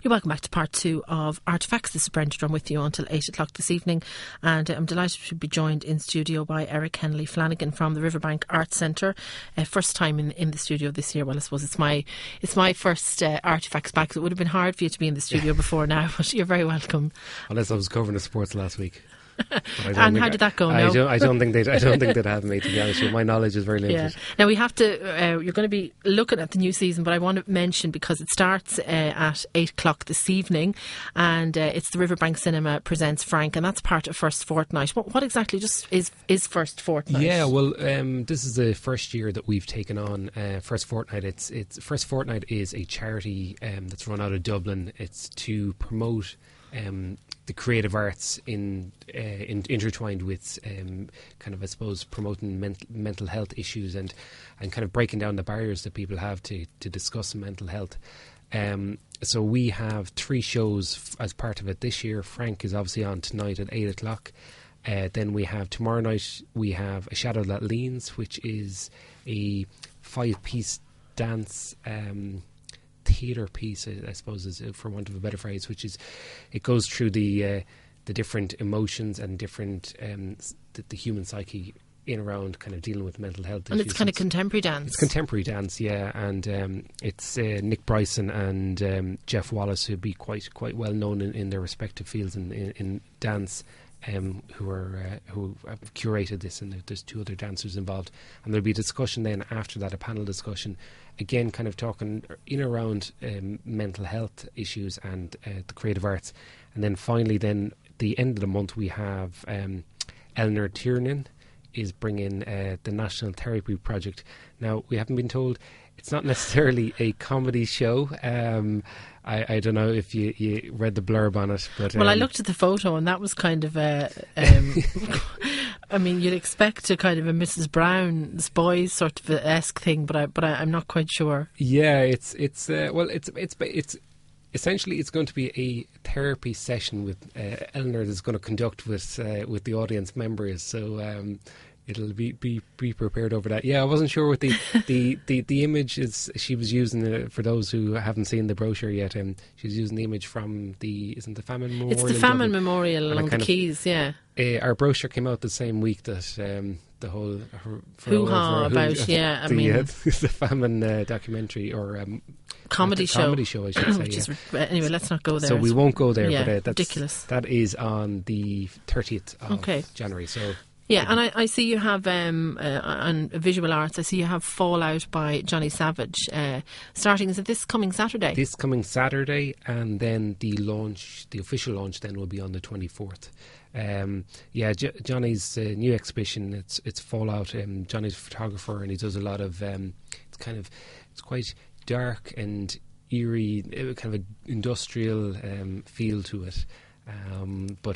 You're welcome back to part 2 of Artefacts. This is Brenda Drum with you until 8 o'clock this evening, and I'm delighted to be joined in studio by Eric Henley Flanagan from the Riverbank Arts Centre. First time in the studio this year. Well, I suppose it's my first Artefacts back, so it would have been hard for you to be in the studio before now, but you're very welcome. Unless I was covering the sports last week. And how did that go? I don't think they'd have me, to be honest with you. My knowledge is very limited. Yeah. Now we have to. You're going to be looking at the new season, but I want to mention, because it starts at 8 o'clock this evening, and it's the Riverbank Cinema presents Frank, and that's part of First Fortnight. What exactly just is First Fortnight? Yeah, well, this is the first year that we've taken on First Fortnight. It's First Fortnight is a charity that's run out of Dublin. It's to promote the creative arts intertwined with kind of, I suppose, promoting mental health issues and kind of breaking down the barriers that people have to discuss mental health. So we have 3 shows as part of it this year. Frank is obviously on tonight at 8 o'clock. Then we have tomorrow night, we have A Shadow That Leans, which is a 5-piece dance theatre piece, I suppose, is for want of a better phrase, which is, it goes through the different emotions and different the human psyche in around kind of dealing with mental health issues. And it's kind of contemporary dance. It's contemporary dance, yeah, and it's Nick Bryson and Jeff Wallace, who'd be quite well known in their respective fields in dance, who have curated this, and there's 2 other dancers involved, and there'll be a discussion then after that, a panel discussion, again kind of talking in around mental health issues and the creative arts. And then finally, then the end of the month, we have Eleanor Tiernan is bringing the National Therapy Project. Now, we haven't been told, it's not necessarily a comedy show. I don't know if you read the blurb on it, but well, I looked at the photo, and that was kind of I mean, you'd expect a kind of a Mrs. Brown's Boys sort of esque thing, but I'm not quite sure. Yeah, it's essentially, it's going to be a therapy session with Eleanor that's going to conduct with the audience members. So it'll be prepared over that. Yeah, I wasn't sure what the image is. She was using for those who haven't seen the brochure yet. She's using the image from the Famine Memorial. It's the Famine Memorial along the quays. Yeah. Our brochure came out the same week that the whole hoo-ha about the famine documentary or comedy show, I should say. Anyway, let's not go there. So we won't go there. Yeah, but that's ridiculous. That is on the 30th of January. So. Yeah, and I see you have on Visual Arts. I see you have Fallout by Johnny Savage starting. Is it this coming Saturday? This coming Saturday, and then the official launch, then will be on the 24th. Johnny's new exhibition. It's Fallout. Johnny's a photographer, and he does a lot of. It's quite dark and eerie, kind of an industrial feel to it. But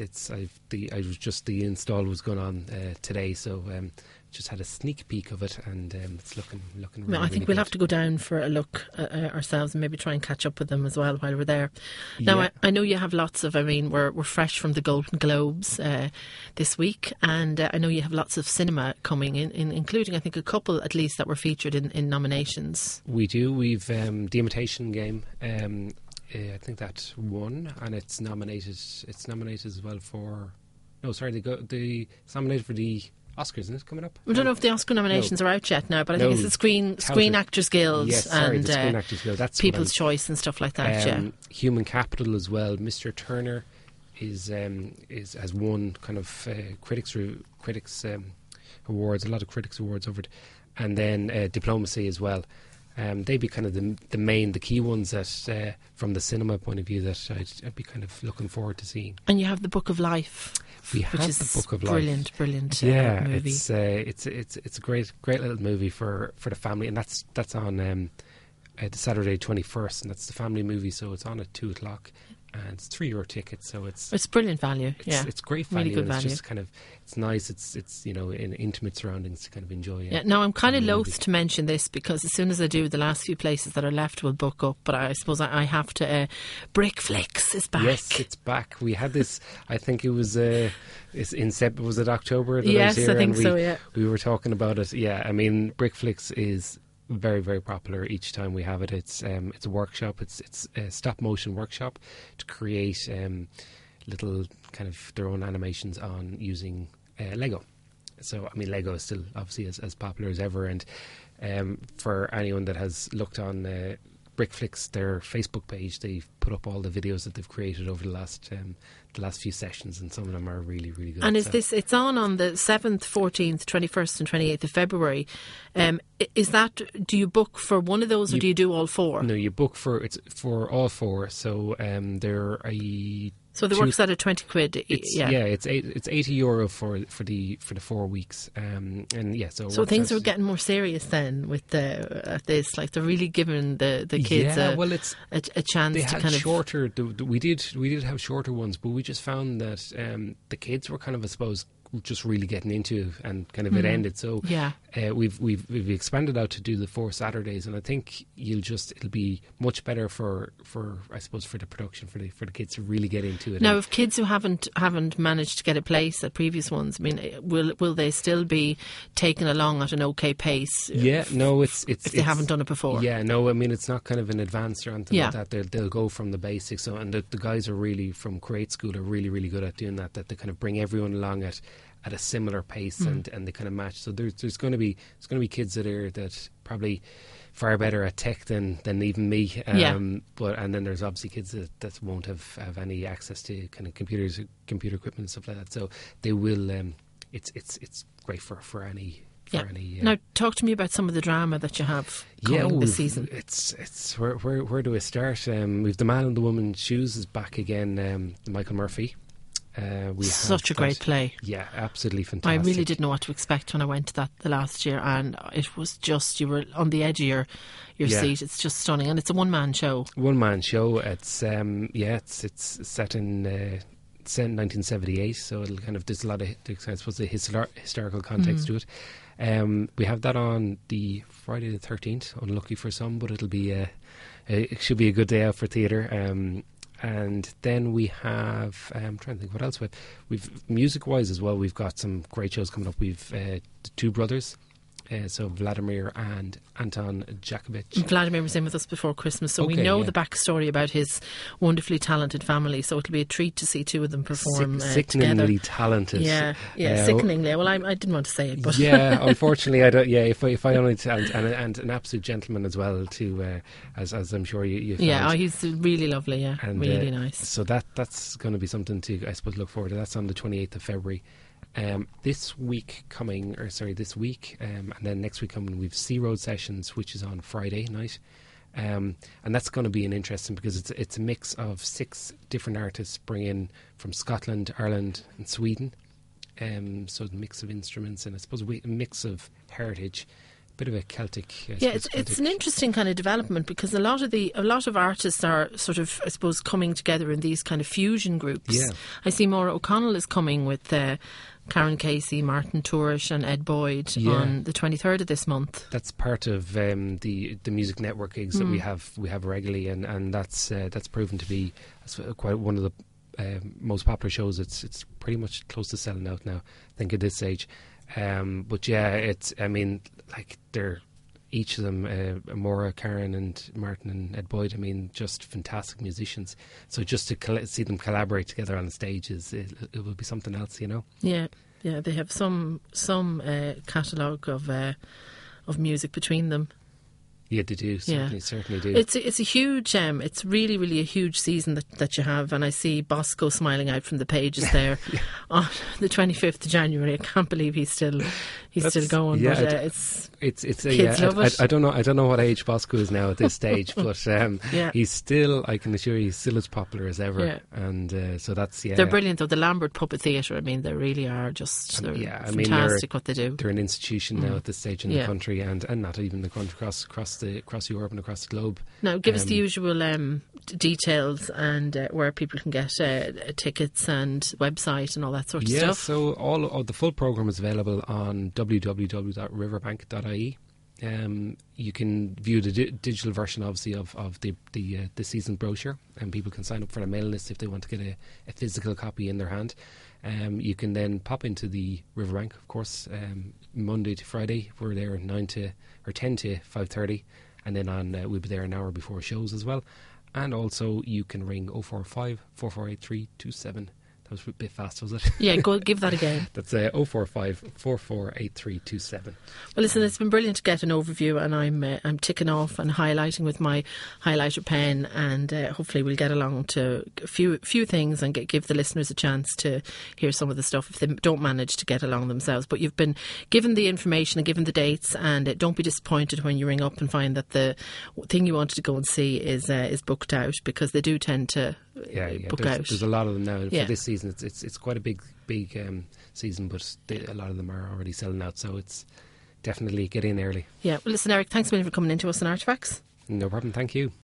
the install was going on today, so just had a sneak peek of it, and it's looking really, I think we'll have to go down for a look ourselves and maybe try and catch up with them as well while we're there. Now, I know you have lots of, we're fresh from the Golden Globes this week, and I know you have lots of cinema coming in, including I think a couple at least that were featured in nominations. We do. We've The Imitation Game. I think that won, and it's nominated. It's nominated as well for. No, sorry, it's nominated for the Oscars, isn't it, coming up? I don't know if the Oscar nominations are out yet now, but I think it's the Screen Actors Guild the Screen Actors Guild. That's People's Choice and stuff like that. Human Capital as well. Mr. Turner has won kind of critics awards, a lot of critics awards over it, and then Diplomacy as well. They'd be kind of the key ones that, from the cinema point of view, that I'd be kind of looking forward to seeing. And you have The Book of Life, which is the Book of Life. Brilliant movie. It's a great little movie for the family, and that's on the Saturday 21st, and that's the family movie, so it's on at 2 o'clock. And it's €3 ticket, so it's brilliant value. It's great value. Really good value. It's just kind of, it's nice. It's in intimate surroundings to kind of enjoy it. Yeah. Now I'm kind of loath to mention this because as soon as I do, the last few places that are left will book up. But I suppose I have to. Brickflix is back. Yes, it's back. We had this. I think it was was it October? That yes, I was here, I think so. Yeah, we were talking about it. Yeah, I mean, Brickflix is very, very popular each time we have it. It's a workshop. It's a stop motion workshop to create little kind of their own animations on using Lego. So I mean, Lego is still obviously as popular as ever, and for anyone that has looked on Brickflix, their Facebook page, they've put up all the videos that they've created over the last few sessions, and some of them are really, really good. And it's on the 7th, 14th, 21st and 28th of February. Is that, do you book for one of those, or do you do all four? No, you book for all four. So so the works out at 20 quid. It's €80 for the 4 weeks. So things are getting more serious then with this. Like, they're really giving the kids a chance they to had kind of shorter. We did have shorter ones, but we just found that the kids were kind of, I suppose, just really getting into and kind of it ended. So we've expanded out to do the 4 Saturdays, and I think it'll be much better for I suppose for the production for the kids to really get into it. Now, if kids who haven't managed to get a place at previous ones, I mean, will they still be taken along at an okay pace? Yeah, no, if they haven't done it before. Yeah, no, I mean, it's not kind of an advanced or anything like that. They'll go from the basics. So, and the guys are really from Create School are really, really good at doing that. That they kind of bring everyone along at a similar pace and they kind of match. So there's going to be kids that probably far better at tech than even me. But and then there's obviously kids that won't have any access to kind of computer equipment and stuff like that. So they will. It's great for any. Now, talk to me about some of the drama that you have coming this season. It's where do I start? We've The Man and the Woman's Shoes is back again. Michael Murphy. Such a great play. Yeah, absolutely fantastic. I really didn't know what to expect when I went to that the last year, and it was just, you were on the edge of your seat. It's just stunning, and it's a one-man show. It's set in 1978, so it'll kind of, there's a lot of, I suppose, the historical context to it. We have that on the Friday the 13th. Unlucky for some, but it'll be it should be a good day out for theatre. And then we have, I'm trying to think what else we've music-wise as well. We've got some great shows coming up. We've the two brothers, so Vladimir and Anton Jakovich. Vladimir was in with us before Christmas, so we know the backstory about his wonderfully talented family. So it'll be a treat to see two of them perform sickeningly together. talened. Sickeningly. Well, I didn't want to say it, but unfortunately, I don't. Yeah, if I only and an absolute gentleman as well too, as I'm sure you found. Yeah, he's really lovely. Yeah, and really nice. So that's going to be something to, I suppose, look forward to. That's on the 28th of February. This week, and then next week coming, we've Sea Road Sessions, which is on Friday night, and that's going to be an interesting, because it's a mix of 6 different artists bringing from Scotland, Ireland, and Sweden. So a mix of instruments and I suppose a mix of heritage. Bit of a Celtic. It's an interesting kind of development, because a lot of artists are sort of, I suppose, coming together in these kind of fusion groups. Yeah. I see Maura O'Connell is coming with Karen Casey, Martin Tourish and Ed Boyd on the 23rd of this month. That's part of the Music Network gigs that we have regularly, and that's proven to be quite one of the most popular shows. It's pretty much close to selling out now, I think, at this stage. But yeah, they're each of them, Maura, Karen and Martin and Ed Boyd, just fantastic musicians. So just to see them collaborate together on the stage it will be something else, you know. Yeah, they have some catalogue of music between them. Yeah, they do. Certainly do. It's a huge. It's really, really a huge season that you have, and I see Bosco smiling out from the pages there on the 25th of January. I can't believe he's still going. Yeah, but kids love it. I don't know what age Bosco is now at this stage, but he's still. I can assure you, he's still as popular as ever. Yeah. And so that's They're brilliant though. The Lambert Puppet Theatre. They really are just. Fantastic what they do. They're an institution now at this stage in the country, and not even the country, across Europe and across the globe. Now, give us the usual details and where people can get tickets and website and all that sort of stuff. Yeah, so all the full programme is available on www.riverbank.ie. You can view the digital version, obviously, of the season brochure, and people can sign up for the mailing list if they want to get a physical copy in their hand. You can then pop into the Riverbank, of course, Monday to Friday. We're there 10 to 5:30, and then we'll be there an hour before shows as well. And also you can ring 045 448327. That was a bit fast, was it? Yeah, go give that again. That's 045 448327. Well, listen, it's been brilliant to get an overview, and I'm ticking off and highlighting with my highlighter pen, and hopefully we'll get along to a few things and give the listeners a chance to hear some of the stuff if they don't manage to get along themselves. But you've been given the information and given the dates, and don't be disappointed when you ring up and find that the thing you wanted to go and see is booked out, because they do tend to book out. There's a lot of them now. For this season, it's quite a big season, but a lot of them are already selling out, so it's definitely get in early. Yeah, well listen, Eric, thanks a million for coming into us on Artefacts. No problem, thank you.